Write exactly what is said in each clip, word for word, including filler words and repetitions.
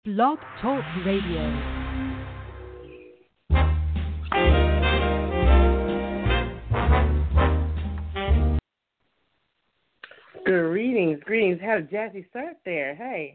Blog Talk Radio. Greetings, greetings. How did Jazzy start there? Hey.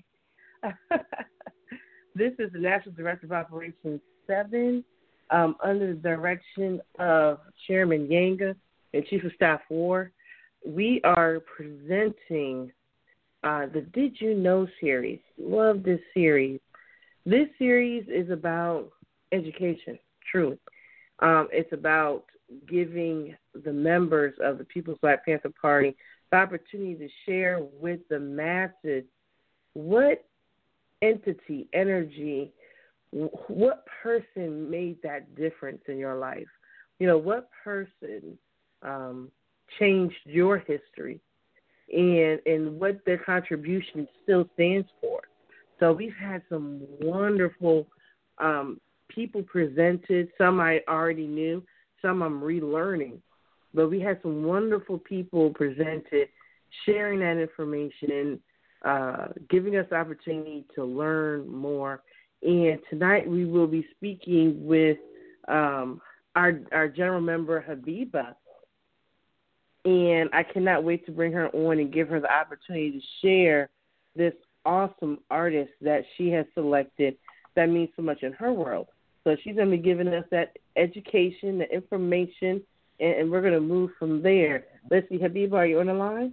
This is the National Director of Operations seven, um, under the direction of Chairman Yanga and Chief of Staff War. We are presenting uh, the Did You Know series. Love this series. This series is about education, truly. Um, it's about giving the members of the People's Black Panther Party the opportunity to share with the masses what entity, energy, what person made that difference in your life. You know, what person um, changed your history and, and what their contribution still stands for. So we've had some wonderful um, people presented. Some I already knew, some I'm relearning. But we had some wonderful people presented, sharing that information, uh, giving us the opportunity to learn more. And tonight we will be speaking with um, our our general member, Habiba. And I cannot wait to bring her on and give her the opportunity to share this awesome artist that she has selected that means so much in her world. So she's going to be giving us that education, the information, and, and we're going to move from there. Let's see, Habiba, are you on the line?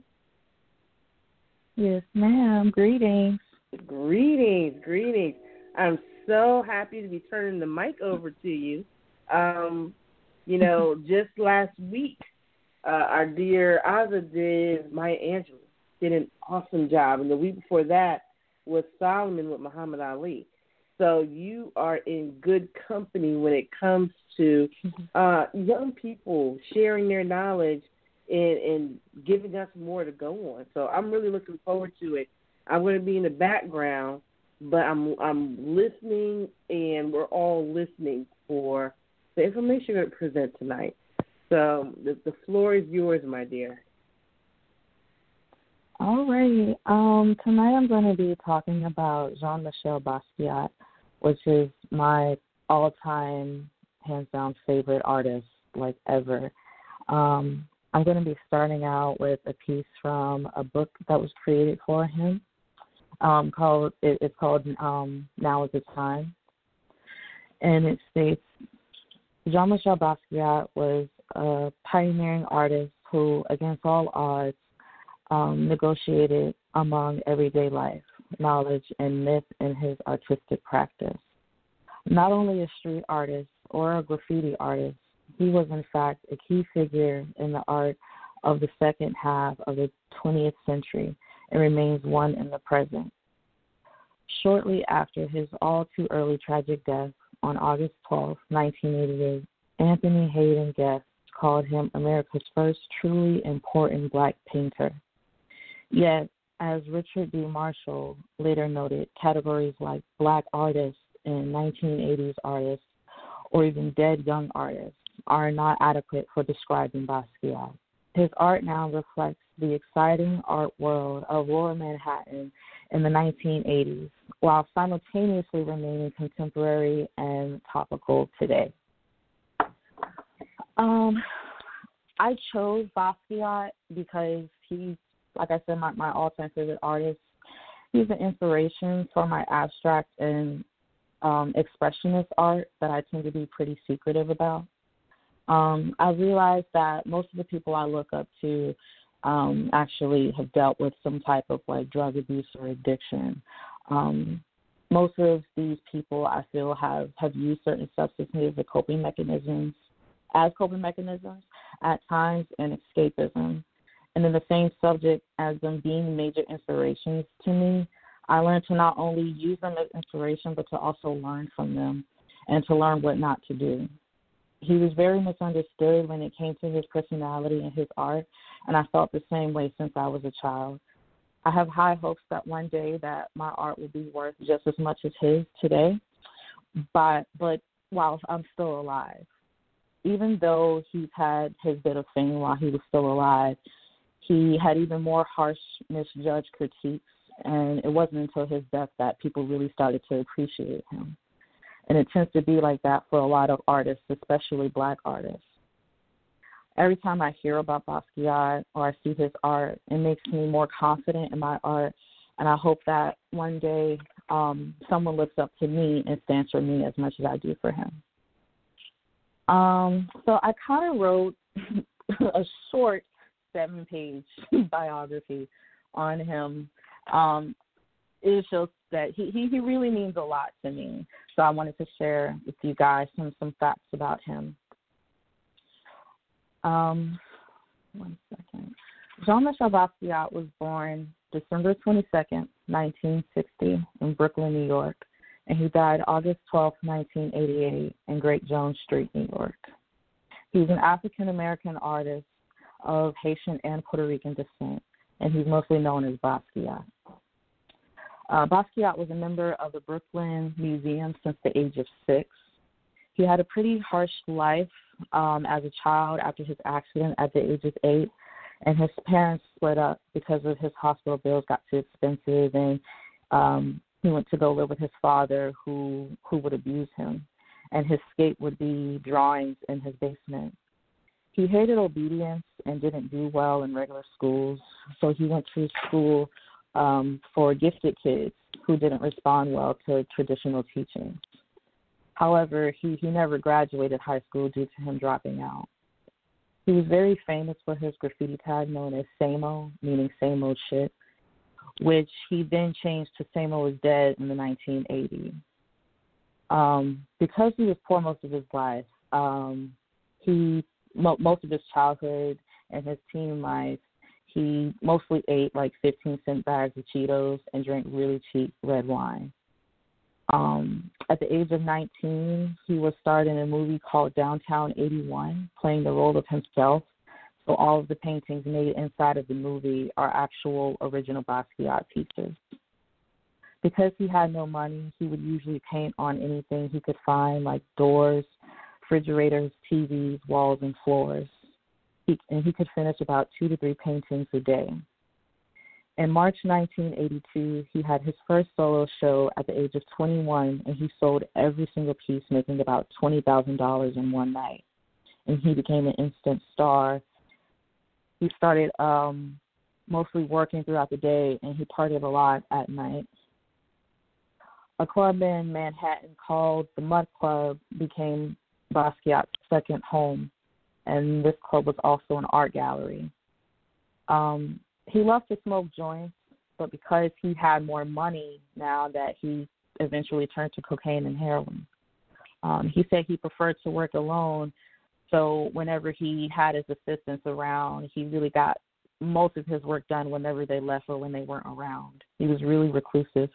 Yes, ma'am. Greetings. Greetings, greetings. I'm so happy to be turning the mic over to you. Um, you know, just last week, uh, our dear Azza did, Maya Angelou, did an awesome job. And the week before that was Solomon with Muhammad Ali. So you are in good company when it comes to uh, young people sharing their knowledge and, and giving us more to go on. So I'm really looking forward to it. I'm going to be in the background, but I'm I'm listening, and we're all listening for the information you're going to present tonight. So the, the floor is yours, my dear. All right. Um, tonight I'm going to be talking about Jean-Michel Basquiat, which is my all-time, hands-down favorite artist, like ever. Um, I'm going to be starting out with a piece from a book that was created for him. Um, called it, it's called um, Now Is the Time, and it states, Jean-Michel Basquiat was a pioneering artist who, against all odds, um, negotiated among everyday life, knowledge, and myth in his artistic practice. Not only a street artist or a graffiti artist, he was in fact a key figure in the art of the second half of the twentieth century and remains one in the present. Shortly after his all too early tragic death on August twelfth, nineteen eighty-eight, Anthony Hayden Guest called him America's first truly important black painter. Yet, as Richard D. Marshall later noted, categories like black artists and nineteen eighties artists or even dead young artists are not adequate for describing Basquiat. His art now reflects the exciting art world of Lower Manhattan in the nineteen eighties, while simultaneously remaining contemporary and topical today. Um, I chose Basquiat because he's, like I said, my, my all-time favorite artist. He's an inspiration for my abstract and um, expressionist art that I tend to be pretty secretive about. Um, I realized that most of the people I look up to um, actually have dealt with some type of like drug abuse or addiction. Um, most of these people I feel have, have used certain substances as coping mechanisms, as coping mechanisms at times, and escapism. And in the same subject as them being major inspirations to me, I learned to not only use them as inspiration, but to also learn from them and to learn what not to do. He was very misunderstood when it came to his personality and his art, and I felt the same way since I was a child. I have high hopes that one day that my art will be worth just as much as his today, but, but while I'm still alive. Even though he's had his bit of fame while he was still alive, he had even more harsh, misjudged critiques and it wasn't until his death that people really started to appreciate him. And it tends to be like that for a lot of artists, especially black artists. Every time I hear about Basquiat or I see his art, it makes me more confident in my art, and I hope that one day um, someone looks up to me and stands for me as much as I do for him. Um, so I kind of wrote a short seven-page biography on him. Um, it shows that he, he, he really means a lot to me, so I wanted to share with you guys some, some facts about him. Um, one second. Jean-Michel Basquiat was born December twenty-second, nineteen sixty, in Brooklyn, New York, and he died August twelfth, nineteen eighty-eight, in Great Jones Street, New York. He's an African-American artist of Haitian and Puerto Rican descent, and he's mostly known as Basquiat. Uh, Basquiat was a member of the Brooklyn Museum since the age of six. He had a pretty harsh life um, as a child after his accident at the age of eight, and his parents split up because of his hospital bills got too expensive, and um, he went to go live with his father, who who would abuse him, and his escape would be drawings in his basement. He hated obedience and didn't do well in regular schools, so he went to school um, for gifted kids who didn't respond well to traditional teaching. However, he, he never graduated high school due to him dropping out. He was very famous for his graffiti tag known as Samo, meaning same old shit, which he then changed to Samo is dead in the nineteen eighties. Um, because he was poor most of his life, um, he mo- most of his childhood and his teen life, he mostly ate like fifteen cent bags of Cheetos and drank really cheap red wine. Um, at the age of nineteen, he was starred in a movie called Downtown eighty-one, playing the role of himself. So all of the paintings made inside of the movie are actual original Basquiat pieces. Because he had no money, he would usually paint on anything he could find, like doors, refrigerators, T Vs, walls, and floors. He, and he could finish about two to three paintings a day. In March nineteen eighty-two, he had his first solo show at the age of twenty-one, and he sold every single piece, making about twenty thousand dollars in one night. And he became an instant star. He started um, mostly working throughout the day, and he partied a lot at night. A club in Manhattan called the Mud Club became Basquiat's second home, and this club was also an art gallery. Um, He loved to smoke joints, but because he had more money now, that he eventually turned to cocaine and heroin. Um, he said he preferred to work alone, so whenever he had his assistants around, he really got most of his work done whenever they left or when they weren't around. He was really reclusive.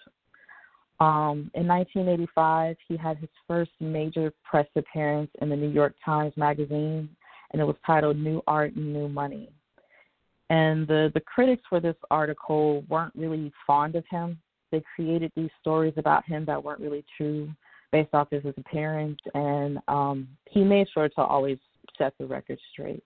Um, in nineteen eighty-five, he had his first major press appearance in the New York Times Magazine, and it was titled New Art and New Money. And the, the critics for this article weren't really fond of him. They created these stories about him that weren't really true based off of his appearance, and um, he made sure to always set the record straight.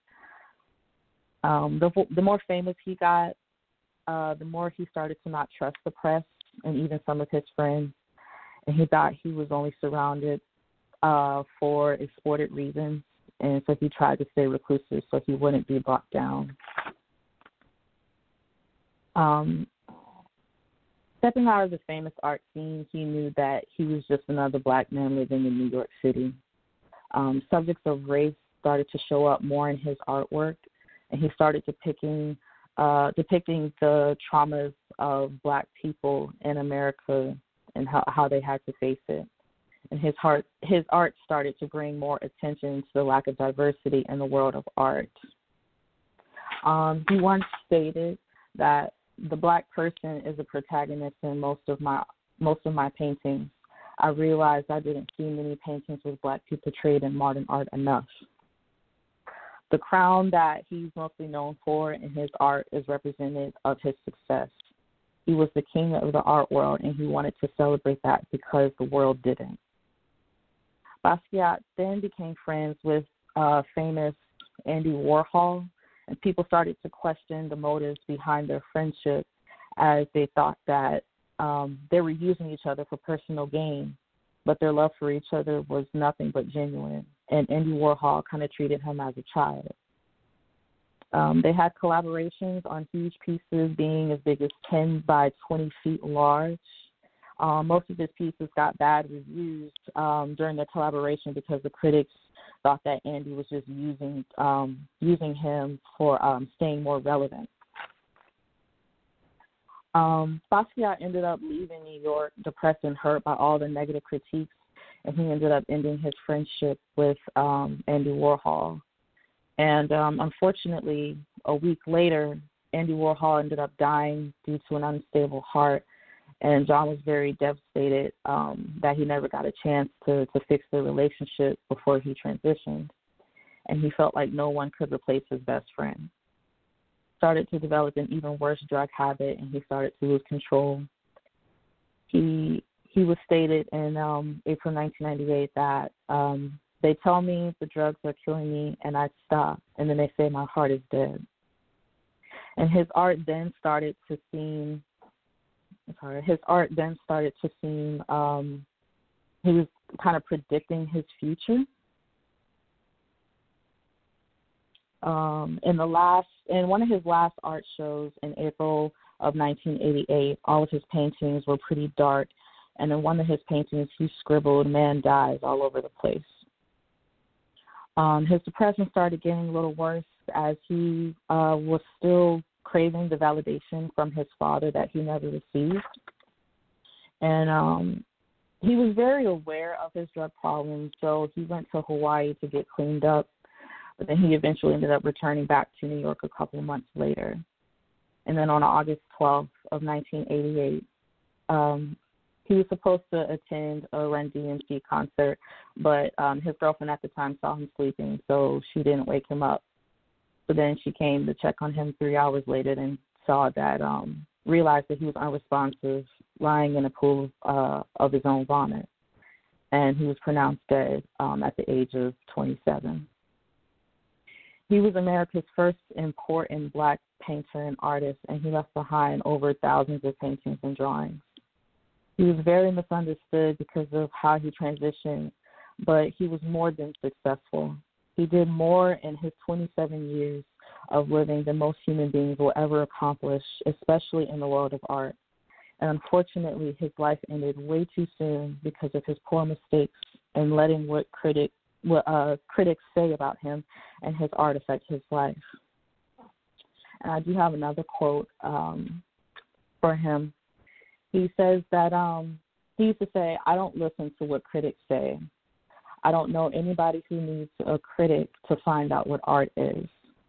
Um, the, the more famous he got, uh, the more he started to not trust the press and even some of his friends, and he thought he was only surrounded uh, for exploited reasons, and so he tried to stay reclusive so he wouldn't be brought down. Um, stepping out of the famous art scene, he knew that he was just another black man living in New York City. Um, subjects of race started to show up more in his artwork, and he started depicting uh, depicting the traumas of black people in America and how, how they had to face it. And his heart, his art started to bring more attention to the lack of diversity in the world of art. Um, he once stated that the black person is a protagonist in most of my most of my paintings. I realized I didn't see many paintings with black people portrayed in modern art enough. The crown that he's mostly known for in his art is representative of his success. He was the king of the art world, and he wanted to celebrate that because the world didn't. Basquiat then became friends with uh, famous Andy Warhol, and people started to question the motives behind their friendship as they thought that um, they were using each other for personal gain, but their love for each other was nothing but genuine, and Andy Warhol kind of treated him as a child. Um, they had collaborations on huge pieces being as big as ten by twenty feet large. Um, most of his pieces got bad reviews um, during their collaboration because the critics thought that Andy was just using um, using him for um, staying more relevant. Um, Basquiat ended up leaving New York depressed and hurt by all the negative critiques, and he ended up ending his friendship with um, Andy Warhol. And um, unfortunately, a week later, Andy Warhol ended up dying due to an unstable heart, and John was very devastated um, that he never got a chance to, to fix their relationship before he transitioned, and he felt like no one could replace his best friend. Started to develop an even worse drug habit, and he started to lose control. He he was stated in um, April nineteen ninety-eight that um, they tell me the drugs are killing me, and I stop, and then they say my heart is dead. And his art then started to seem, sorry, his art then started to seem, um, he was kind of predicting his future. Um, in the last, in one of his last art shows in April of nineteen eighty-eight, all of his paintings were pretty dark, and in one of his paintings, he scribbled "Man dies" all over the place. Um, his depression started getting a little worse as he uh, was still craving the validation from his father that he never received, and um, he was very aware of his drug problems, so he went to Hawaii to get cleaned up. But then he eventually ended up returning back to New York a couple of months later. And then on August twelfth of nineteen eighty-eight, um, he was supposed to attend a Run D M C concert, but um, his girlfriend at the time saw him sleeping, so she didn't wake him up. So then she came to check on him three hours later and saw that, um, realized that he was unresponsive, lying in a pool uh, of his own vomit. And he was pronounced dead um, at the age of twenty-seven. He was America's first important black painter and artist, and he left behind over thousands of paintings and drawings. He was very misunderstood because of how he transitioned, but he was more than successful. He did more in his twenty-seven years of living than most human beings will ever accomplish, especially in the world of art. And unfortunately, his life ended way too soon because of his poor mistakes and letting what critics what uh, critics say about him and his art affect his life. And I do have another quote um, for him. He says that um, he used to say, "I don't listen to what critics say. I don't know anybody who needs a critic to find out what art is."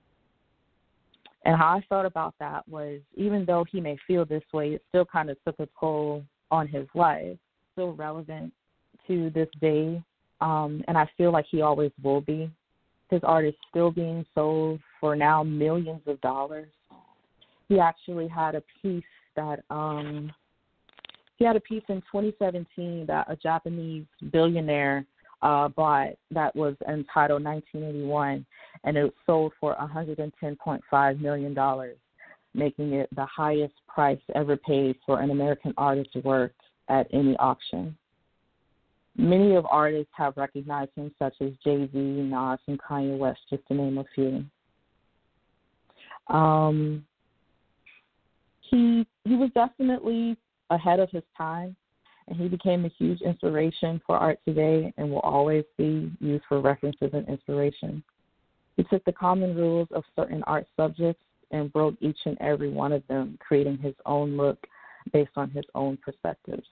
And how I felt about that was, even though he may feel this way, it still kind of took a toll on his life, still relevant to this day. Um, and I feel like he always will be. His art is still being sold for now millions of dollars. He actually had a piece that um, he had a piece in twenty seventeen that a Japanese billionaire uh, bought that was entitled nineteen eighty-one, and it sold for one hundred ten point five million dollars, making it the highest price ever paid for an American artist's work at any auction. Many of artists have recognized him, such as Jay-Z, Nas, and Kanye West, just to name a few. Um, he he was definitely ahead of his time, and he became a huge inspiration for art today and will always be used for references and inspiration. He took the common rules of certain art subjects and broke each and every one of them, creating his own look based on his own perspectives.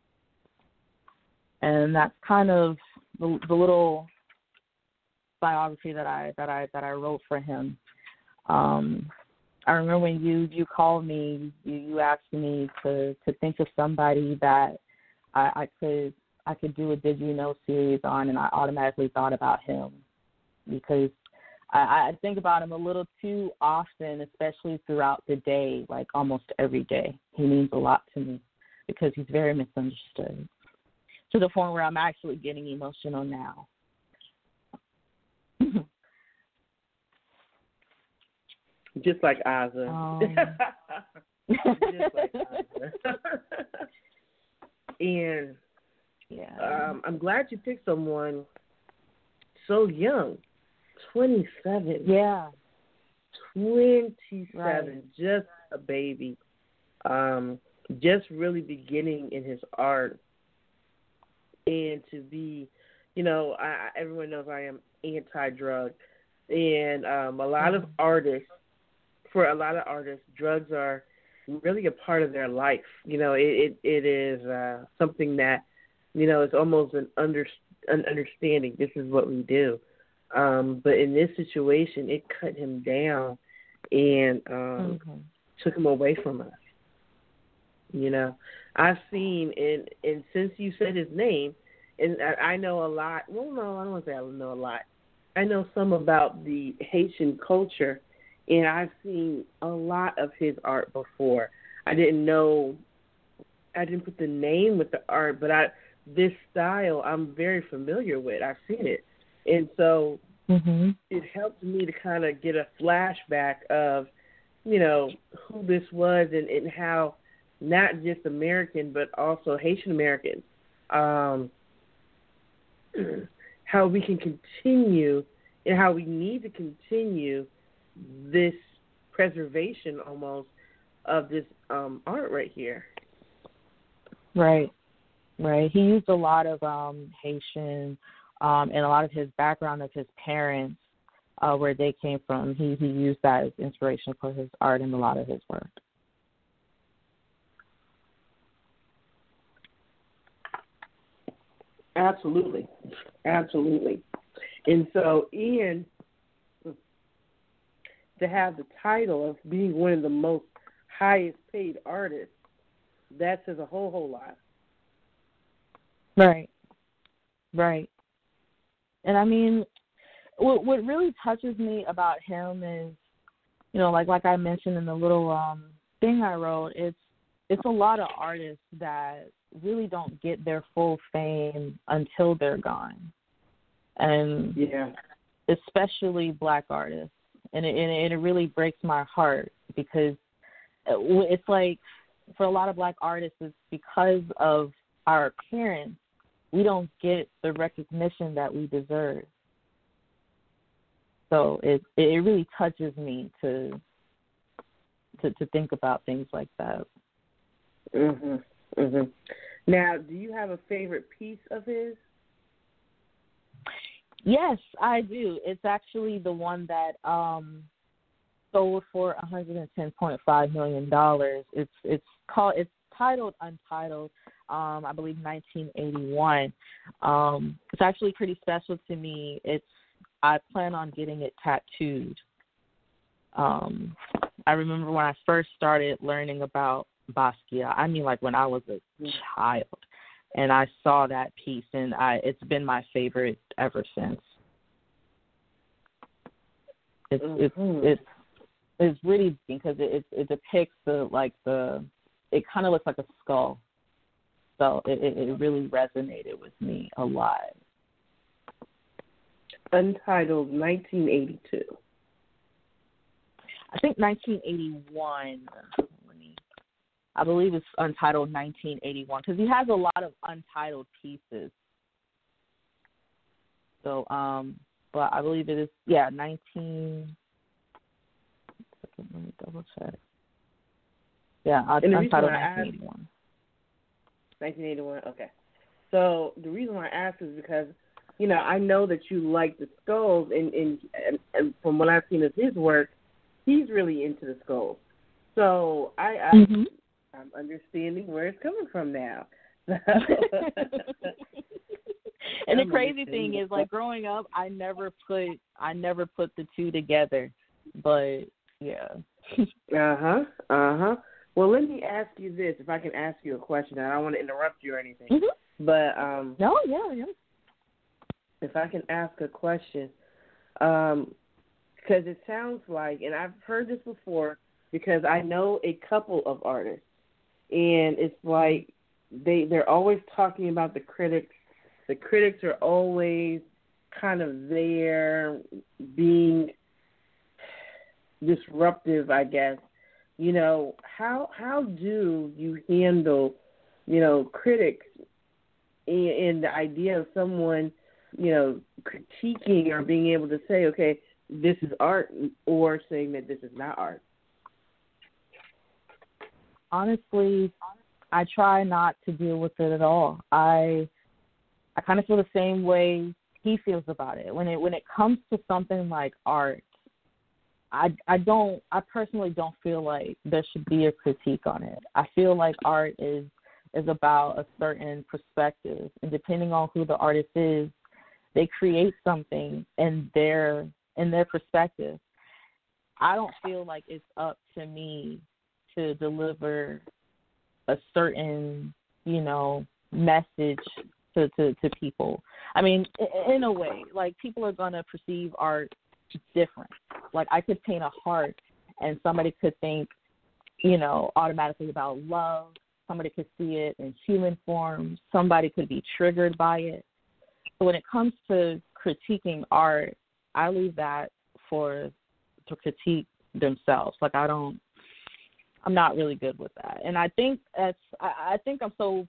And that's kind of the, the little biography that I that I that I wrote for him. Um, I remember when you, you called me, you, you asked me to, to think of somebody that I, I could I could do a Did You Know series on, and I automatically thought about him because I, I think about him a little too often, especially throughout the day, like almost every day. He means a lot to me because he's very misunderstood, to the point where I'm actually getting emotional now. Just like Ozzy. Um, just like Andre. And Yeah. um, I'm glad you picked someone so young, twenty-seven. Yeah. twenty-seven, Right. just a baby, um, just really beginning in his art, and to be, you know, I, everyone knows I am anti-drug, and um, a lot of artists, for a lot of artists, drugs are really a part of their life. You know, it it, it is uh, something that, you know, it's almost an under an understanding. This is what we do. Um, but in this situation, it cut him down and um, Mm-hmm. took him away from us. You know, I've seen, and and since you said his name, and I, I know a lot. Well, no, I don't want to say I know a lot. I know some about the Haitian culture, and I've seen a lot of his art before. I didn't know, I didn't put the name with the art, but I this style I'm very familiar with. I've seen it. And so Mm-hmm. it helped me to kind of get a flashback of, you know, who this was and, and how not just American but also Haitian Americans, um, how we can continue and how we need to continue this preservation almost of this um, art right here. Right. Right. He used a lot of um, Haitian um, and a lot of his background of his parents, uh, where they came from. He he used that as inspiration for his art and a lot of his work. Absolutely. Absolutely. And so Ian, to have the title of being one of the most highest paid artists, that says a whole, whole lot. Right. Right. And I mean, what what really touches me about him is, you know, like like I mentioned in the little um, thing I wrote, it's it's a lot of artists that really don't get their full fame until they're gone, and Yeah. especially Black artists, and it, and it really breaks my heart because it's like for a lot of Black artists, it's because of our appearance, we don't get the recognition that we deserve. So it it really touches me to to to think about things like that. Mhm. Mhm. Now, do you have a favorite piece of his? Yes, I do. It's actually the one that um, sold for one hundred ten point five million dollars. It's it's called it's titled Untitled. Um, I believe nineteen eighty-one. Um, it's actually pretty special to me. It's I plan on getting it tattooed. Um, I remember when I first started learning about Basquiat. I mean, like when I was a child, and I saw that piece, and I it's been my favorite ever since. It's Mm-hmm. it's it's it's really because it it, it depicts the like the it kind of looks like a skull, so it, it it really resonated with me a lot. Untitled, nineteen eighty-two. I think nineteen eighty-one. Let me. I believe it's Untitled nineteen eighty-one because he has a lot of untitled pieces. So, um, but I believe it is yeah nineteen. Let me double check. Yeah, Untitled nineteen eighty-one. nineteen eighty-one. Okay. So the reason why I asked is because, you know, I know that you like the skulls, and, and, and, and from what I've seen of his work, he's really into the skulls. So I, I, Mm-hmm. I'm understanding where it's coming from now. And the crazy thing is, like growing up, I never put I never put the two together, but yeah. uh huh. Uh huh. Well, let me ask you this: if I can ask you a question, and I don't want to interrupt you or anything, Mm-hmm. but um, no, yeah, yeah. if I can ask a question, um, because it sounds like, and I've heard this before, because I know a couple of artists, and it's like they they're always talking about the critics. The critics are always kind of there, being disruptive, I guess, you know, how how do you handle, you know, critics and, and the idea of someone, you know, critiquing or being able to say, okay, this is art, or saying that this is not art? Honestly, I try not to deal with it at all. I I kind of feel the same way he feels about it. When it when it comes to something like art, I, I don't I personally don't feel like there should be a critique on it. I feel like art is is about a certain perspective, and depending on who the artist is, they create something in their in their perspective. I don't feel like it's up to me to deliver a certain, you know, message to, to, to people. I mean, in a way, like, people are going to perceive art different. Like, I could paint a heart and somebody could think, you know, automatically about love. Somebody could see it in human form. Somebody could be triggered by it. So when it comes to critiquing art, I leave that for to critique themselves. Like, I don't, I'm not really good with that. And I think that's, I, I think I'm so,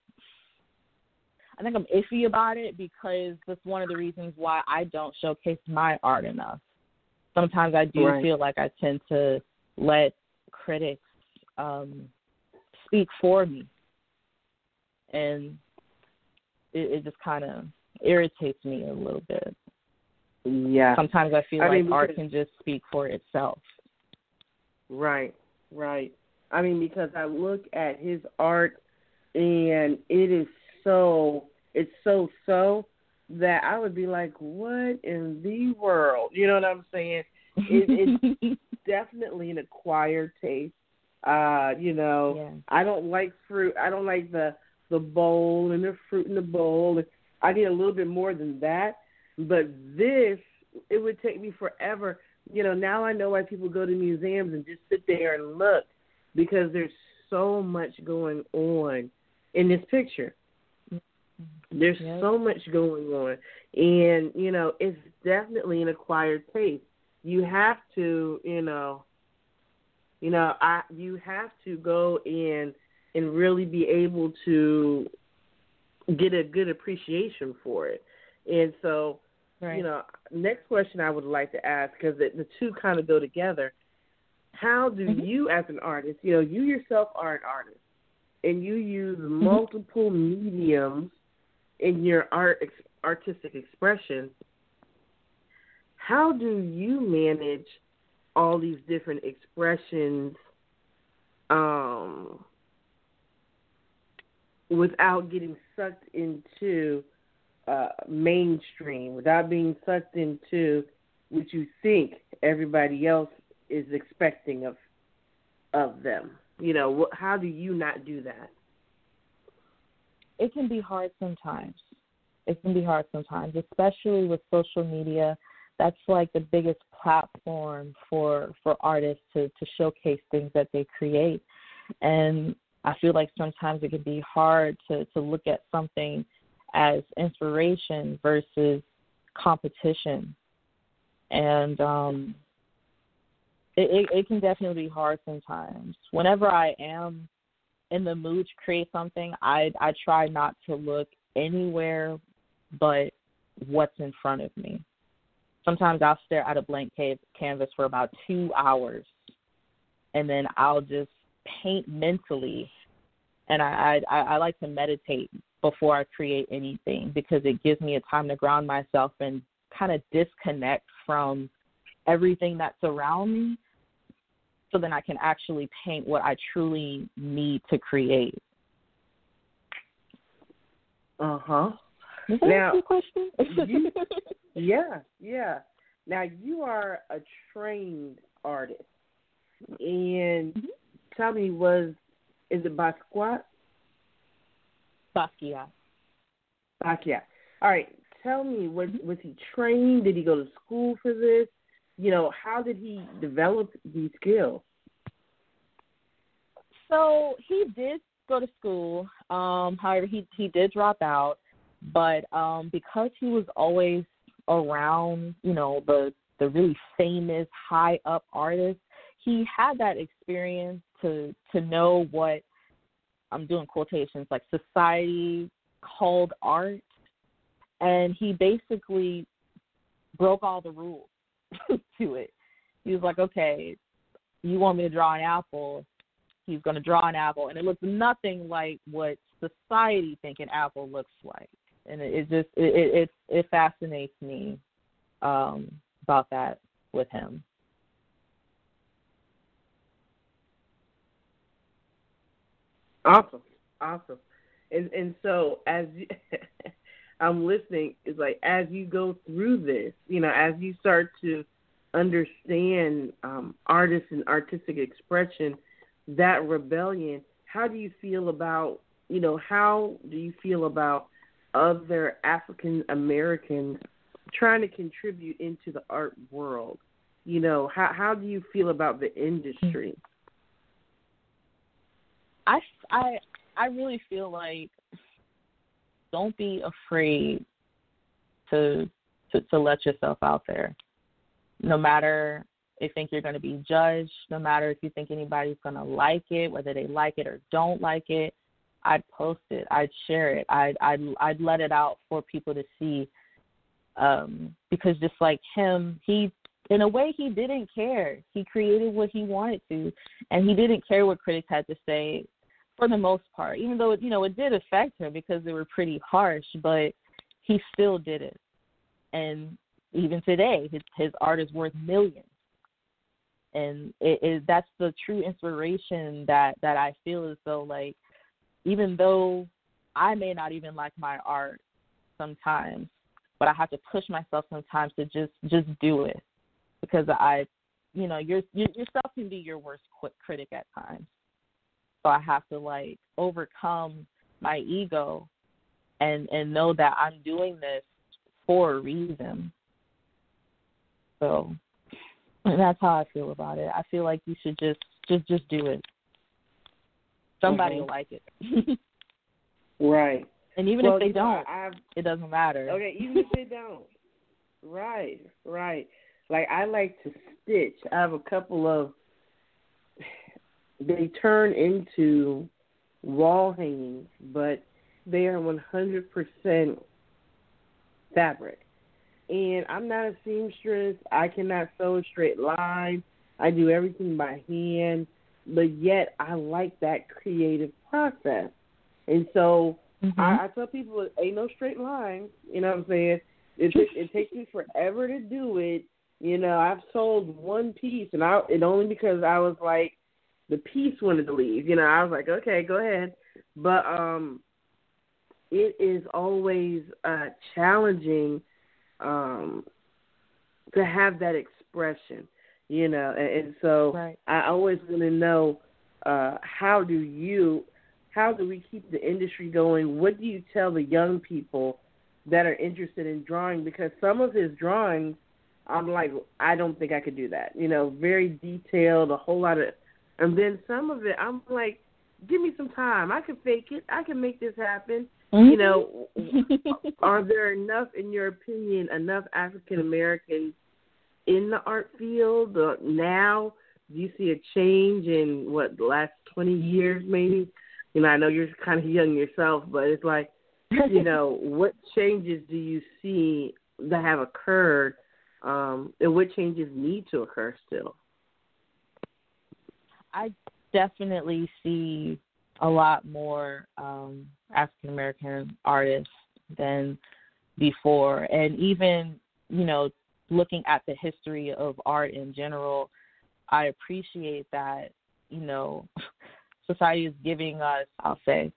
I think I'm iffy about it because that's one of the reasons why I don't showcase my art enough. Sometimes I do right. feel like I tend to let critics um, speak for me. And it, it just kind of irritates me a little bit. Yeah. Sometimes I feel I like mean, art can just speak for itself. Right, right. I mean, because I look at his art and it is so, it's so, so that I would be like, what in the world? You know what I'm saying? It, it's definitely an acquired taste. Uh, you know, yeah. I don't like fruit. I don't like the, the bowl and the fruit in the bowl. I need a little bit more than that. But this, it would take me forever. You know, now I know why people go to museums and just sit there and look, because there's so much going on in this picture. There's yep. so much going on. And, you know, it's definitely an acquired taste. You have to, you know, you know, I you have to go in and really be able to get a good appreciation for it. And so, right. you know, next question I would like to ask, because the, the two kind of go together. How do mm-hmm. you, as an artist, you know, you yourself are an artist, and you use multiple mm-hmm. mediums in your art ex- artistic expression. How do you manage all these different expressions um, without getting sucked into uh, mainstream, without being sucked into what you think everybody else is expecting of of them? You know, what, how do you not do that? It can be hard sometimes. It can be hard sometimes, especially with social media. That's like the biggest platform for for artists to, to showcase things that they create. And I feel like sometimes it can be hard to, to look at something as inspiration versus competition. And um, it, it, it can definitely be hard sometimes. Whenever I am in the mood to create something, I, I try not to look anywhere but what's in front of me. Sometimes I'll stare at a blank ca- canvas for about two hours, and then I'll just paint mentally. And I, I, I like to meditate before I create anything, because it gives me a time to ground myself and kind of disconnect from everything that's around me, so then I can actually paint what I truly need to create. Uh-huh. Is that now, a question? you, yeah, yeah. Now, you are a trained artist. And mm-hmm. tell me, was, is it Basquiat? Basquiat. Basquiat. All right. Tell me, was, Mm-hmm. was he trained? Did he go to school for this? You know, how did he develop these skills? So he did go to school. Um, however, he, he did drop out. But um, because he was always around, you know, the, the really famous, high-up artists, he had that experience to to know what, I'm doing quotations, like society called art, and he basically broke all the rules to it. He was like, okay, you want me to draw an apple? He's going to draw an apple, and it looks nothing like what society think an apple looks like. And it, it just it, it it it fascinates me um, about that with him. Awesome, awesome. And and so as you, I'm listening, it's like as you go through this, you know, as you start to understand um, artists and artistic expression, that rebellion, how do you feel about, you know, how do you feel about other African Americans trying to contribute into the art world? You know, how how do you feel about the industry? I, I, I really feel like don't be afraid to, to to let yourself out there. No matter if you think you're going to be judged, no matter if you think anybody's going to like it, whether they like it or don't like it, I'd post it, I'd share it, I'd I'd, I'd let it out for people to see. Um, because just like him, he, in a way, he didn't care. He created what he wanted to, and he didn't care what critics had to say for the most part, even though, you know, it did affect him because they were pretty harsh, but he still did it. And even today, his, his art is worth millions. And it is, that's the true inspiration that, that I feel as though, like, even though I may not even like my art sometimes, but I have to push myself sometimes to just, just do it. Because I, you know, your, your yourself can be your worst critic at times. So I have to, like, overcome my ego and, and know that I'm doing this for a reason. So that's how I feel about it. I feel like you should just, just, just do it. Somebody mm-hmm. will like it. Right. And even well, if they you know, don't, I've, it doesn't matter. Okay, even if they don't. Right, right. Like, I like to stitch. I have a couple of, they turn into wall hangings, but they are one hundred percent fabric. And I'm not a seamstress. I cannot sew a straight line. I do everything by hand, but yet I like that creative process. And so mm-hmm. I, I tell people, ain't no straight line. You know what I'm saying? It, it, it takes me forever to do it. You know, I've sold one piece, and I it only because I was like, the piece wanted to leave. You know, I was like, okay, go ahead. But um, it is always uh, challenging um, to have that expression, you know. And, and so right. I always want to know, uh, how do you, how do we keep the industry going? What do you tell the young people that are interested in drawing? Because some of his drawings, I'm like, I don't think I could do that. You know, very detailed, a whole lot of. And then some of it, I'm like, give me some time. I can fake it. I can make this happen. Mm-hmm. You know, are there enough, in your opinion, enough African Americans in the art field uh, now? Do you see a change in, what, the last twenty years maybe? You know, I know you're kind of young yourself, but it's like, you know, what changes do you see that have occurred, um, and what changes need to occur still? I definitely see a lot more um, African-American artists than before. And even, you know, looking at the history of art in general, I appreciate that, you know, society is giving us, I'll say,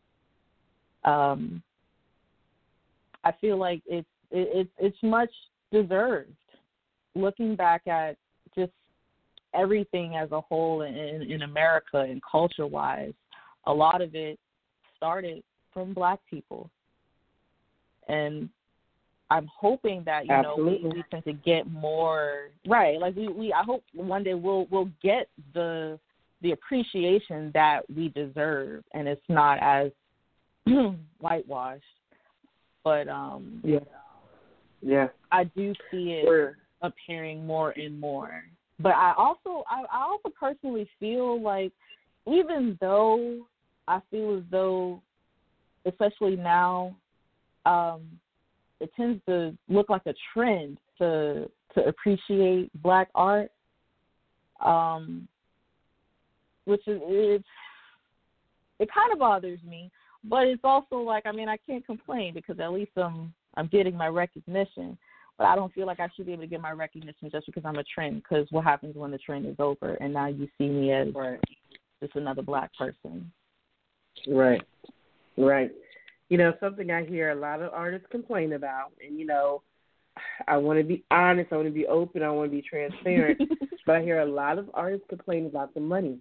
um, I feel like it's, it, it's much deserved. Looking back at just everything as a whole in, in America and culture-wise, a lot of it started from Black people. And I'm hoping that, you Absolutely. know, we, we tend to get more, right, like we, we I hope one day we'll we'll get the the appreciation that we deserve, and it's not as whitewashed. But um yeah. Yeah. I do see it We're... appearing more and more but I also I, I also personally feel like even though I feel as though, especially now, um, it tends to look like a trend to to appreciate Black art, um, which is it's, it kind of bothers me. But it's also like, I mean, I can't complain because at least I'm I'm getting my recognition. But I don't feel like I should be able to get my recognition just because I'm a trend. Because what happens when the trend is over and now you see me as right. just another Black person? Right, right. You know, something I hear a lot of artists complain about, and, you know, I want to be honest, I want to be open, I want to be transparent, but I hear a lot of artists complain about the money.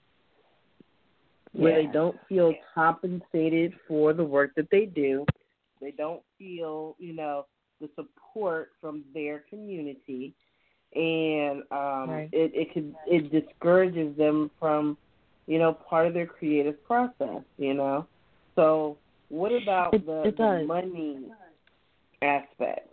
Where yeah. they don't feel compensated for the work that they do. They don't feel, you know, the support from their community, and um, right. it it could it discourages them from, you know, part of their creative process. You know, so what about it, the, it the money aspect?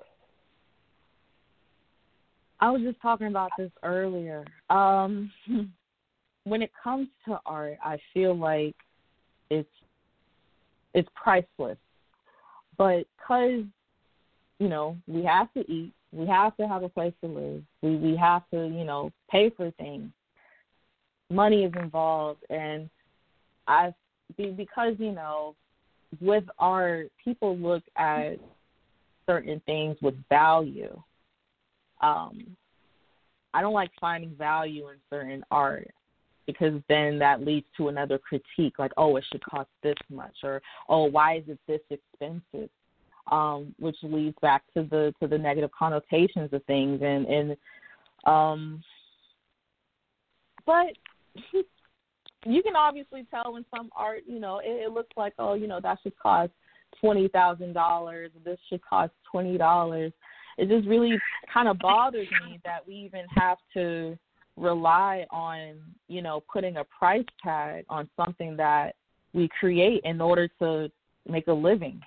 I was just talking about this earlier. Um, when it comes to art, I feel like it's it's priceless. But because, you know, we have to eat, we have to have a place to live, we, we have to, you know, pay for things. Money is involved. And I, because, you know, with art, people look at certain things with value. Um, I don't like finding value in certain art, because then that leads to another critique, like, oh, it should cost this much, or, oh, why is it this expensive? Um, which leads back to the to the negative connotations of things. And, and um, but you can obviously tell in some art, you know, it, it looks like, oh, you know, that should cost twenty thousand dollars, this should cost twenty dollars. It just really kind of bothers me that we even have to rely on, you know, putting a price tag on something that we create in order to make a living.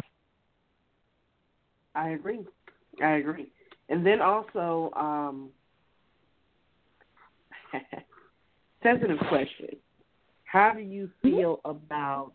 I agree. I agree. And then also, um, sensitive question. How do you feel about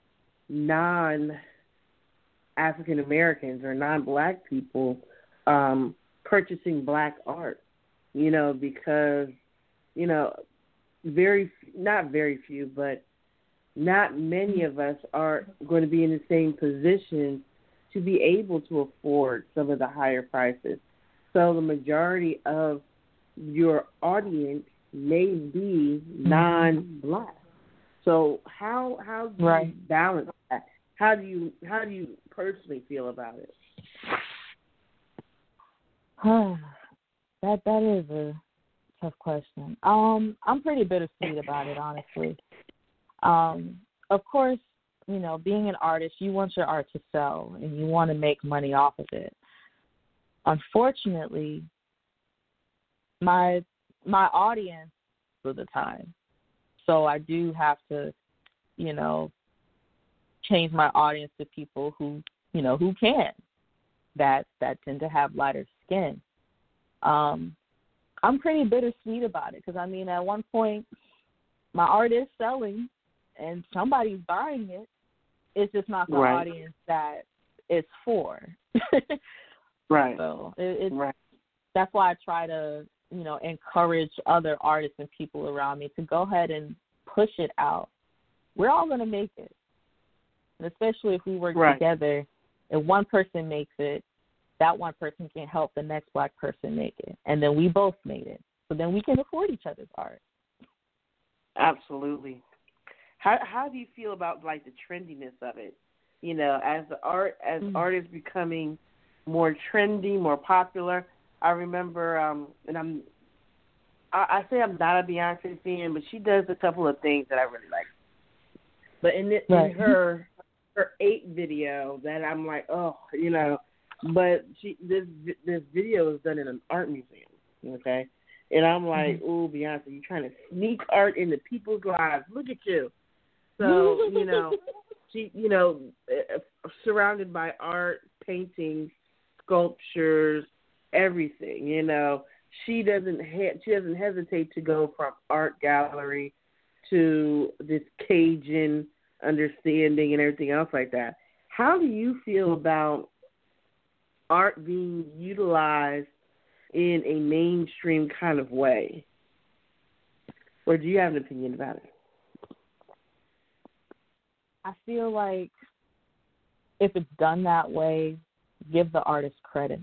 non-African Americans or non-Black people um, purchasing Black art? You know, because, you know, very, not very few, but not many of us are going to be in the same position to be able to afford some of the higher prices. So the majority of your audience may be non-Black. So how how do right. you balance that? How do you how do you personally feel about it? That that is a tough question. Um, I'm pretty bittersweet about it, honestly. Um, of course, you know, being an artist, you want your art to sell and you want to make money off of it. Unfortunately, my my audience for the time, so I do have to, you know, change my audience to people who, you know, who can, that that tend to have lighter skin. Um, I'm pretty bittersweet about it because, I mean, at one point, my art is selling and somebody's buying it. It's just not the right. audience that it's for. right. So it, it's, right. that's why I try to, you know, encourage other artists and people around me to go ahead and push it out. We're all going to make it. And especially if we work right. together, if one person makes it, that one person can help the next Black person make it. And then we both made it. So then we can afford each other's art. Absolutely. How how do you feel about, like, the trendiness of it? You know, as the art as mm-hmm. art is becoming more trendy, more popular. I remember, um, and I'm I, I say I'm not a Beyonce fan, but she does a couple of things that I really like. But in, the, right. in her her eight video, that I'm like, oh, you know. But she this this video is done in an art museum, okay? And I'm like, mm-hmm. ooh, Beyonce, you're trying to sneak art into people's lives. Look at you. So, you know, she, you know, uh, surrounded by art, paintings, sculptures, everything, you know. she doesn't ha- she doesn't hesitate to go from art gallery to this Cajun understanding and everything else like that. How do you feel about art being utilized in a mainstream kind of way? Or do you have an opinion about it? I feel like if it's done that way, give the artist credit.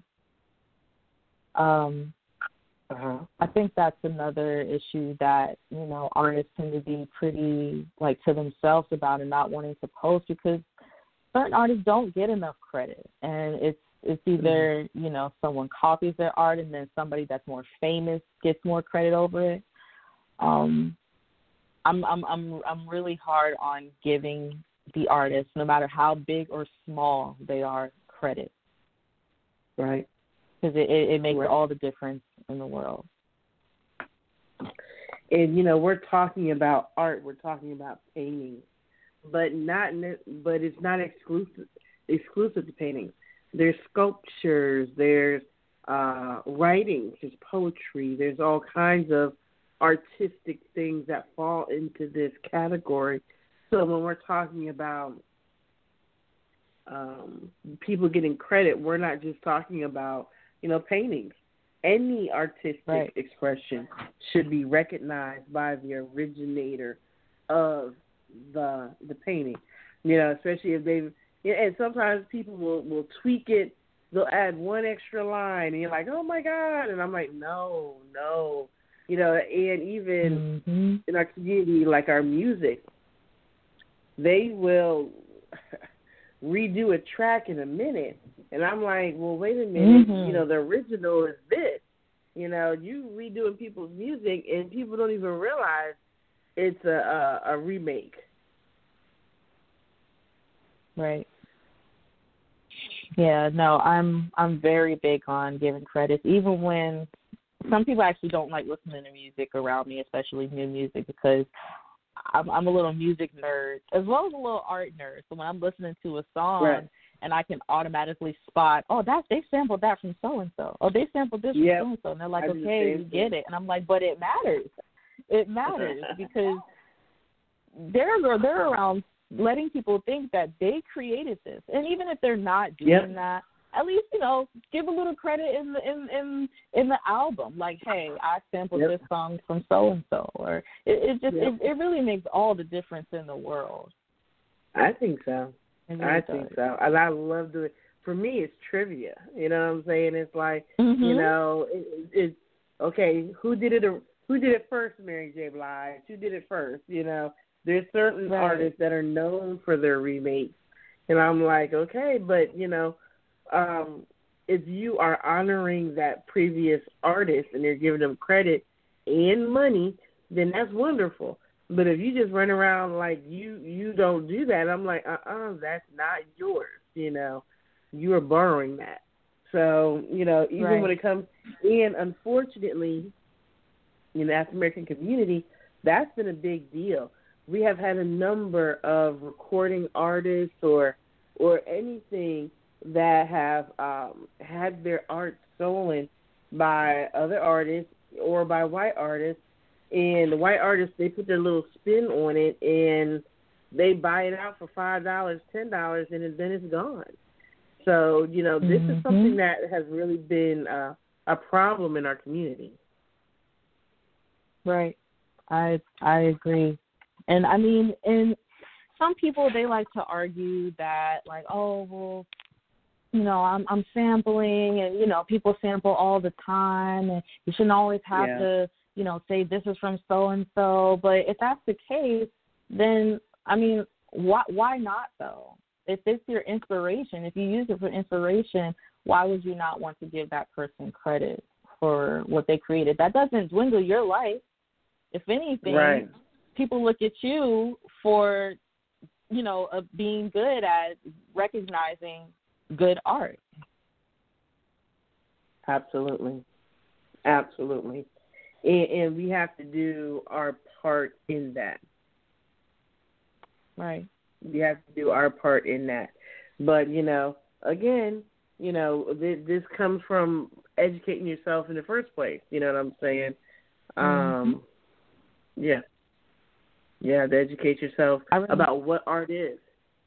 Um, uh-huh. I think that's another issue that, you know, artists tend to be pretty, like, to themselves about and not wanting to post, because certain artists don't get enough credit. And it's it's either, mm-hmm. you know, someone copies their art and then somebody that's more famous gets more credit over it. Um, I'm I'm I'm I'm really hard on giving the artist, no matter how big or small they are, credit. Right. Because it, it, it makes right. all the difference in the world. And, you know, we're talking about art, we're talking about painting, but not but it's not exclusive exclusive to painting. There's sculptures, there's uh, writing, there's poetry, there's all kinds of artistic things that fall into this category. So when we're talking about um, people getting credit, we're not just talking about, you know, paintings. Any artistic right. expression should be recognized by the originator of the the painting. You know, especially if they've, and sometimes people will, will tweak it. They'll add one extra line, and you're like, oh, my God. And I'm like, no, no. You know, and even mm-hmm. in our community, like our music, they will redo a track in a minute. And I'm like, well, wait a minute. Mm-hmm. You know, the original is this. You know, you redoing people's music, and people don't even realize it's a, a, a remake. Right. Yeah, no, I'm I'm very big on giving credits, even when some people actually don't like listening to music around me, especially new music, because I'm, I'm a little music nerd as well as a little art nerd. So when I'm listening to a song right. and I can automatically spot, oh, that they sampled that from so and so, oh, they sampled this yep. from so and so, and they're like, I okay, we get it, and I'm like, but it matters, it matters because they're they're around letting people think that they created this, and even if they're not doing yep. that, at least, you know, give a little credit in the in in, in the album. Like, hey, I sampled yep. this song from so and so, or it, it just yep. it, it really makes all the difference in the world. I think so. Really I does. think so, and I love doing. For me, it's trivia. You know what I'm saying? It's like, mm-hmm. you know, it, it's okay. Who did it? Who did it first? Mary J. Blige. Who did it first? You know. There's certain right. artists that are known for their remakes, and I'm like, okay, but, you know, um, if you are honoring that previous artist and you're giving them credit and money, then that's wonderful. But if you just run around like you, you don't do that, I'm like, uh-uh, that's not yours, you know. You are borrowing that. So, you know, even right. when it comes in, unfortunately, in the African American community, that's been a big deal. We have had a number of recording artists or or anything that have um, had their art stolen by other artists or by white artists. And the white artists, they put their little spin on it, and they buy it out for five dollars, ten dollars, and then it's gone. So, you know, this mm-hmm. is something that has really been uh, a problem in our community. Right. I I agree. And, I mean, and some people, they like to argue that, like, oh, well, you know, I'm I'm sampling, and, you know, people sample all the time, and you shouldn't always have yeah. to, you know, say this is from so-and-so. But if that's the case, then, I mean, why, why not, though? If it's your inspiration, if you use it for inspiration, why would you not want to give that person credit for what they created? That doesn't dwindle your life. If anything, right. people look at you for, you know, uh, being good at recognizing good art. Absolutely. Absolutely. And, and we have to do our part in that. Right. We have to do our part in that. But, you know, again, you know, th- this comes from educating yourself in the first place. You know what I'm saying? Mm-hmm. Um, yeah. Yeah, to educate yourself remember, about what art is.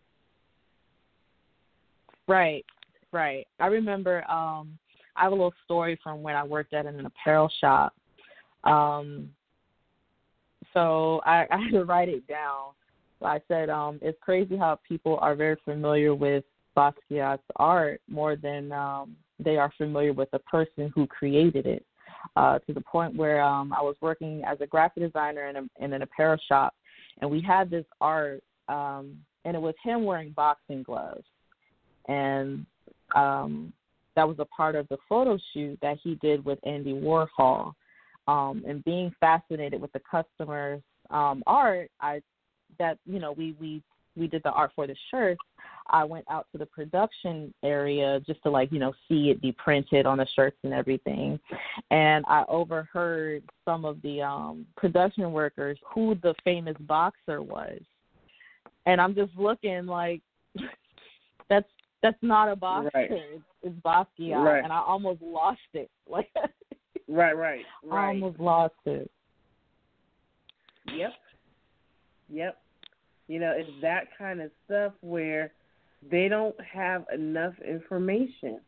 Right, right. I remember um, I have a little story from when I worked at an apparel shop. Um, so I, I had to write it down. So I said, um, it's crazy how people are very familiar with Basquiat's art more than um, they are familiar with the person who created it, uh, to the point where um, I was working as a graphic designer in, a, in an apparel shop, and we had this art, um, and it was him wearing boxing gloves. And um, that was a part of the photo shoot that he did with Andy Warhol. Um, and being fascinated with the customer's um, art, I that you know we, we we did the art for the shirts. I went out to the production area just to like you know see it be printed on the shirts and everything, and I overheard some of the um, production workers who the famous boxer was, and I'm just looking like that's that's not a boxer, Right. it's, it's Basquiat, Right. and I almost lost it. Like Right, right, right. I almost lost it. Yep. Yep. You know, it's that kind of stuff where they don't have enough information.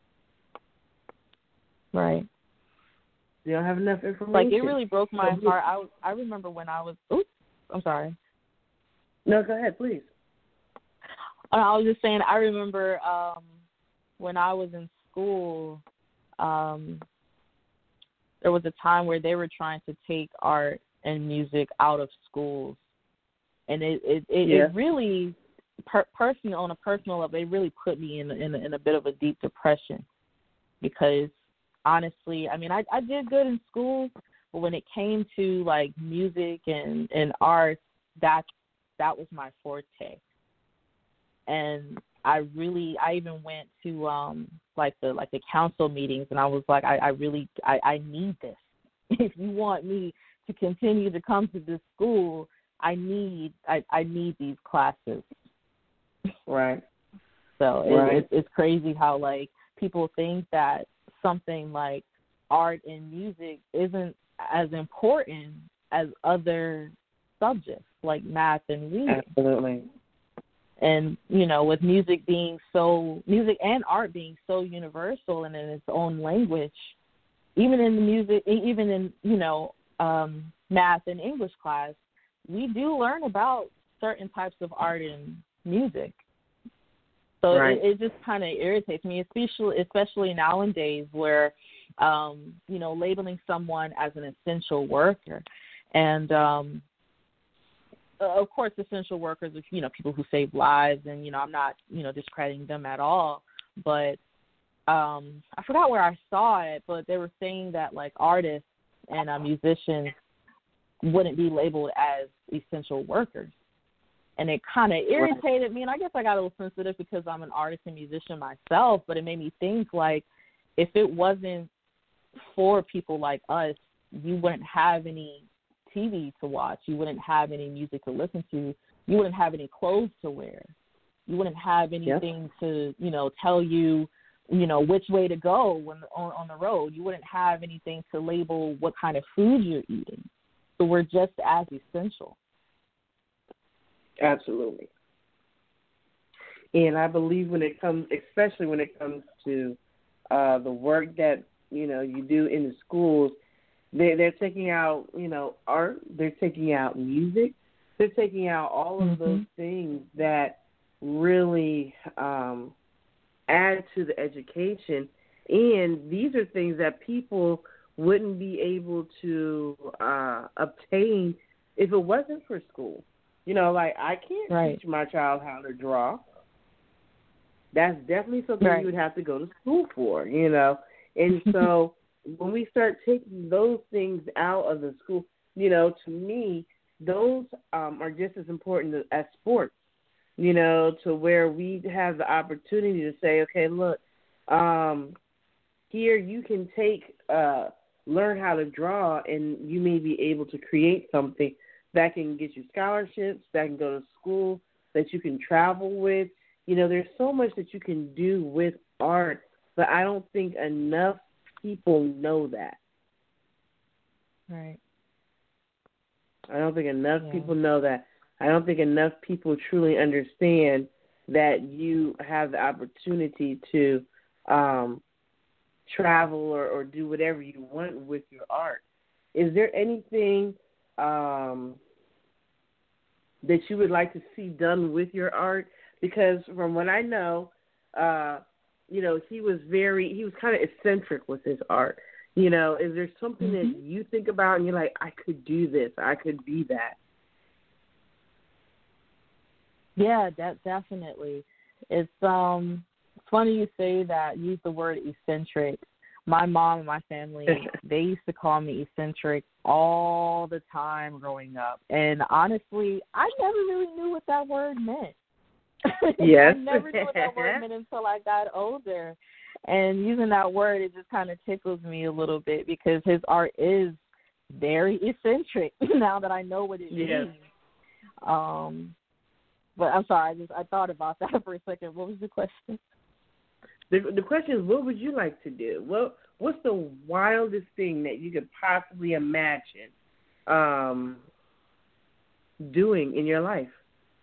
Right. They don't have enough information. Like, it really broke my heart. I, I remember when I was, oops, I'm sorry. No, go ahead, please. I was just saying, I remember um, when I was in school, um, there was a time where they were trying to take art and music out of schools. And it it, it, yeah. it really, per, personally, on a personal level, it really put me in, in, in a bit of a deep depression. Because, honestly, I mean, I, I did good in school, but when it came to, like, music and, and art, that, that was my forte. And I really, I even went to, um, like, the like the council meetings, and I was like, I, I really, I, I need this. If you want me to continue to come to this school, I need, I, I need these classes. Right. So right. It, it, it's crazy how, like, people think that something like art and music isn't as important as other subjects like math and reading. Absolutely. And, you know, with music being so, music and art being so universal and in its own language, even in the music, even in, you know, um, math and English class, we do learn about certain types of art and music. So right. it, it just kind of irritates me, especially, especially nowadays where, um, you know, labeling someone as an essential worker. And, um, of course, essential workers are, you know, people who save lives, and, you know, I'm not, you know, discrediting them at all. But um, I forgot where I saw it, but they were saying that, like, artists and uh, musicians wouldn't be labeled as essential workers. And it kind of irritated me, and I guess I got a little sensitive because I'm an artist and musician myself, but it made me think, like, if it wasn't for people like us, you wouldn't have any T V to watch. You wouldn't have any music to listen to. You wouldn't have any clothes to wear. You wouldn't have anything yep. to, you know, tell you, you know, which way to go when on, on the road. You wouldn't have anything to label what kind of food you're eating. So we're just as essential. Absolutely. And I believe when it comes, especially when it comes to uh, the work that, you know, you do in the schools, They're, they're taking out, you know, art. They're taking out music. They're taking out all of mm-hmm. those things that really um, add to the education. And these are things that people wouldn't be able to uh, obtain if it wasn't for school. You know, like, I can't right. teach my child how to draw. That's definitely something right. you would have to go to school for, you know. And so when we start taking those things out of the school, you know, to me, those um, are just as important as sports, you know, to where we have the opportunity to say, okay, look, um, here you can take, uh, learn how to draw, and you may be able to create something that can get you scholarships, that can go to school, that you can travel with. You know, there's so much that you can do with art, but I don't think enough people know that. Right. I don't think enough Yeah. people know that. I don't think enough people truly understand that you have the opportunity to um, travel or, or do whatever you want with your art. Is there anything um, that you would like to see done with your art? Because from what I know, uh, you know, he was very, he was kind of eccentric with his art. You know, is there something mm-hmm. that you think about and you're like, I could do this, I could be that? Yeah, that definitely. It's um funny you say that, use the word eccentric. My mom and my family, they used to call me eccentric all the time growing up. And honestly, I never really knew what that word meant. Yes. I never knew what that word meant until I got older. And using that word, it just kind of tickles me a little bit because his art is very eccentric now that I know what it yes. means. Um But I'm sorry, I just I thought about that for a second. What was the question? The the question is, what would you like to do? What what's the wildest thing that you could possibly imagine um, doing in your life?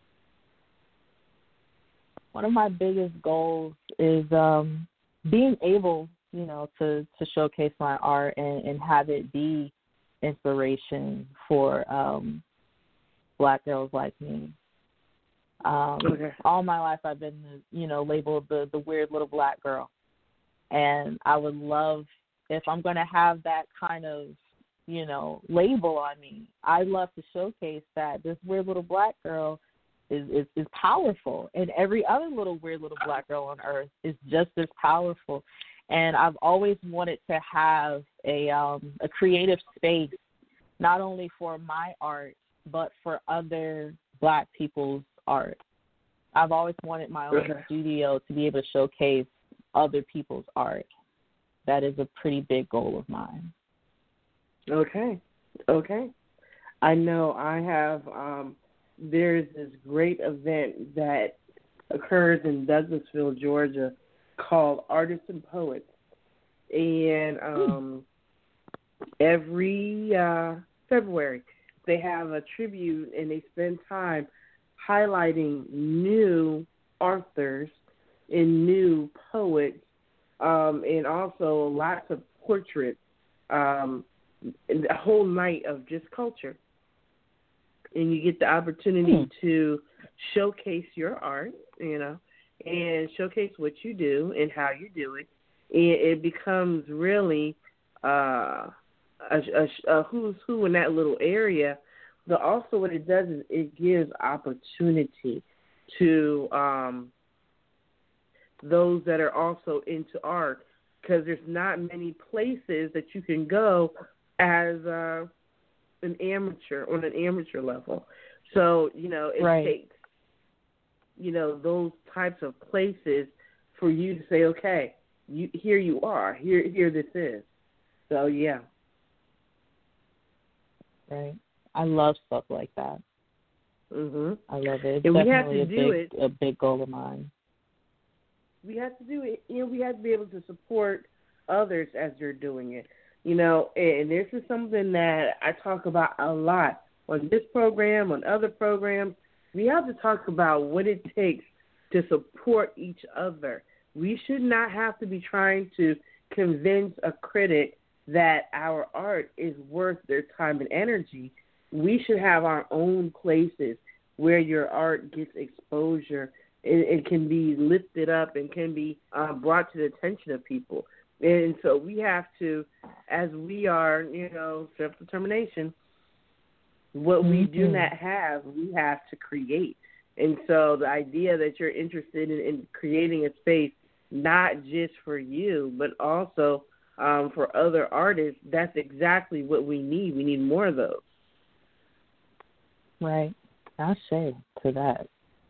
One of my biggest goals is um, being able, you know, to, to showcase my art and, and have it be inspiration for um, Black girls like me. Um, okay. All my life I've been, you know, labeled the, the weird little Black girl. And I would love, if I'm going to have that kind of, you know, label on me, I'd love to showcase that this weird little Black girl is, is, is powerful. And every other little weird little Black girl on earth is just as powerful. And I've always wanted to have a um, a creative space, not only for my art, but for other Black people's art. I've always wanted my own okay. studio to be able to showcase other people's art. That is a pretty big goal of mine. Okay. Okay. I know I have, um, there's this great event that occurs in Douglasville, Georgia, called Artists and Poets. And um, every uh, February, they have a tribute and they spend time highlighting new authors and new poets, um, and also lots of portraits, um, and a whole night of just culture. And you get the opportunity mm. to showcase your art, you know, and showcase what you do and how you do it. It, it becomes really uh, a, a, a who's who in that little area. But also what it does is it gives opportunity to um, those that are also into art, because there's not many places that you can go as uh, an amateur, on an amateur level. So, you know, it right. takes, you know, those types of places for you to say, okay, you, here you are, here, here this is. So, yeah. Right. I love stuff like that. Mm-hmm. I love it. It's and definitely we have to a do big, it. a big goal of mine. We have to do it. You know, we have to be able to support others as they're doing it. You know, and this is something that I talk about a lot on this program, on other programs. We have to talk about what it takes to support each other. We should not have to be trying to convince a critic that our art is worth their time and energy. We should have our own places where your art gets exposure. It, it can be lifted up and can be uh, brought to the attention of people. And so we have to, as we are, you know, self-determination, what mm-hmm. we do not have, we have to create. And so the idea that you're interested in, in creating a space not just for you, but also um, for other artists, that's exactly what we need. We need more of those. Right. I'll say to that.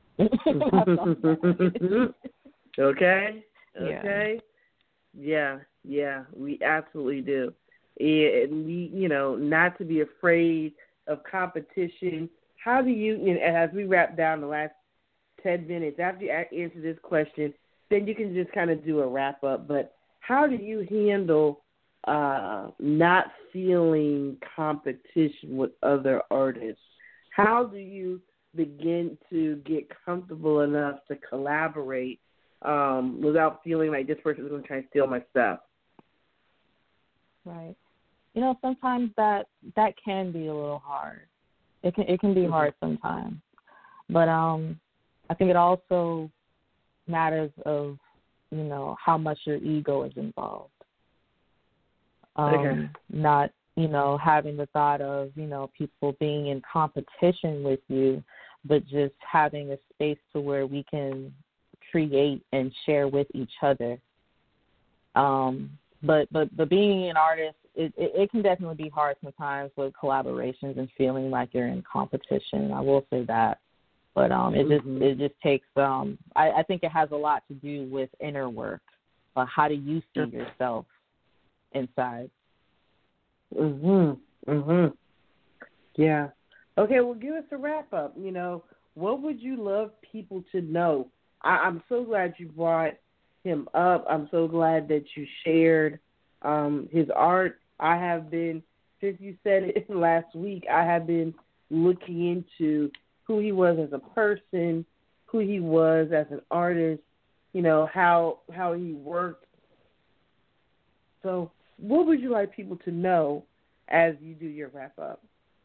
okay? Yeah. Okay? Yeah, yeah, we absolutely do. And we, you know, not to be afraid of competition. How do you, and as we wrap down the last ten minutes, after you answer this question, then you can just kind of do a wrap up. But how do you handle uh, not feeling competition with other artists, how do you begin to get comfortable enough to collaborate um, without feeling like this person is going to try and steal my stuff? Right. You know, sometimes that that can be a little hard. It can it can be mm-hmm. hard sometimes. But um, I think it also matters of, you know, how much your ego is involved. Um, okay. Not, you know, having the thought of, you know, people being in competition with you, but just having a space to where we can create and share with each other. Um, but, but, but being an artist, it, it, it can definitely be hard sometimes with collaborations and feeling like you're in competition. I will say that. But um, it just mm-hmm. it just takes, um, I, I think it has a lot to do with inner work. Uh, how do you see yourself inside? Mhm. Mhm. Yeah. Okay. Well, give us a wrap up. You know, what would you love people to know? I, I'm so glad you brought him up. I'm so glad that you shared um, his art. I have been, since you said it last week, I have been looking into who he was as a person, who he was as an artist. You know, how how he worked. So, what would you like people to know as you do your wrap up?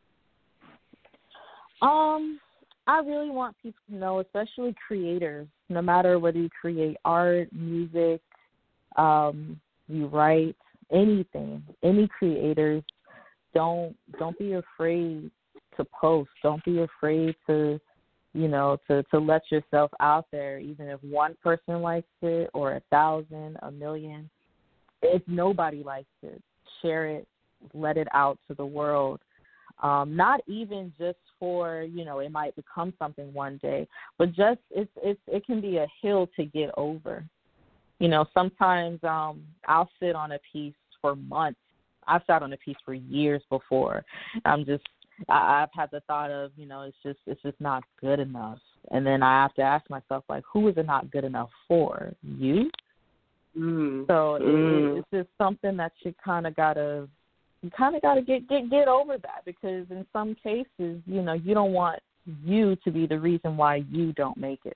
Um, I really want people to know, especially creators, no matter whether you create art, music, um, you write, anything, any creators, don't don't be afraid to post. Don't be afraid to, you know, to, to let yourself out there, even if one person likes it or a thousand, a million. If nobody likes it, share it, let it out to the world. Um, not even just for, you know, it might become something one day, but just it's it's it can be a hill to get over. You know, sometimes um, I'll sit on a piece for months. I've sat on a piece for years before. I'm just I, I've had the thought of, you know, it's just it's just not good enough, and then I have to ask myself, like, who is it not good enough for? You? Mm. So mm. it, it's just something that you kind of gotta you kind of gotta get get get over that, because in some cases, you know, you don't want you to be the reason why you don't make it.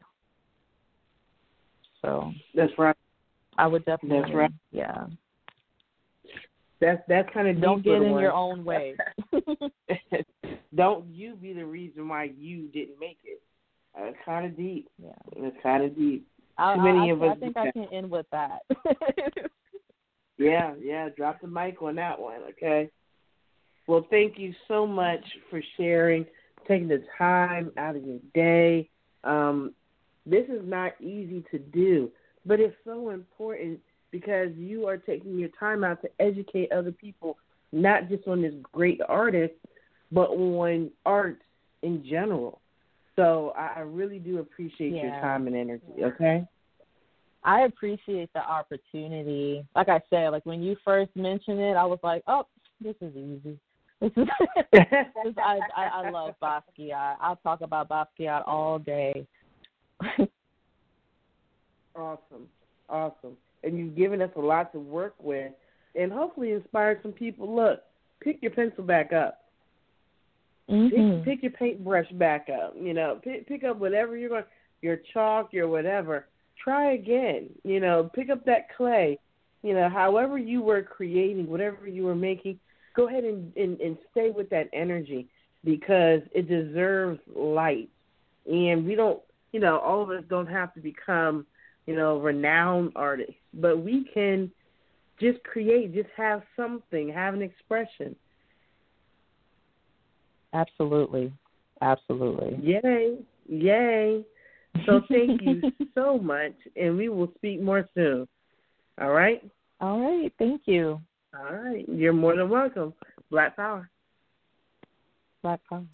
So that's right. I would definitely. That's right. Yeah. That's that's kind of don't get in one. your own way. Don't you be the reason why you didn't make it. Uh, it's kind of deep. Yeah, it's kind of deep. I, Too many I, of I, us. I think I can end with that. yeah, yeah. Drop the mic on that one, okay? Well, thank you so much for sharing, taking the time out of your day. Um, this is not easy to do, but it's so important, because you are taking your time out to educate other people, not just on this great artist, but on art in general. So I, I really do appreciate yeah. your time and energy, okay? I appreciate the opportunity. Like I said, like when you first mentioned it, I was like, oh, this is easy. This is this, I, I, I love Basquiat. I'll talk about Basquiat all day. Awesome. Awesome. And you've given us a lot to work with, and hopefully inspired some people. Look, pick your pencil back up. Mm-hmm. Pick, pick your paintbrush back up. You know, pick, pick up whatever you're going, your chalk, your whatever. Try again. You know, pick up that clay. You know, however you were creating, whatever you were making, go ahead and, and, and stay with that energy, because it deserves light. And we don't, you know, all of us don't have to become, you know, renowned artists, but we can just create, just have something, have an expression. Absolutely. Absolutely. Yay. Yay. So thank you so much, and we will speak more soon. All right? All right. Thank you. All right. You're more than welcome. Black Power. Black Power.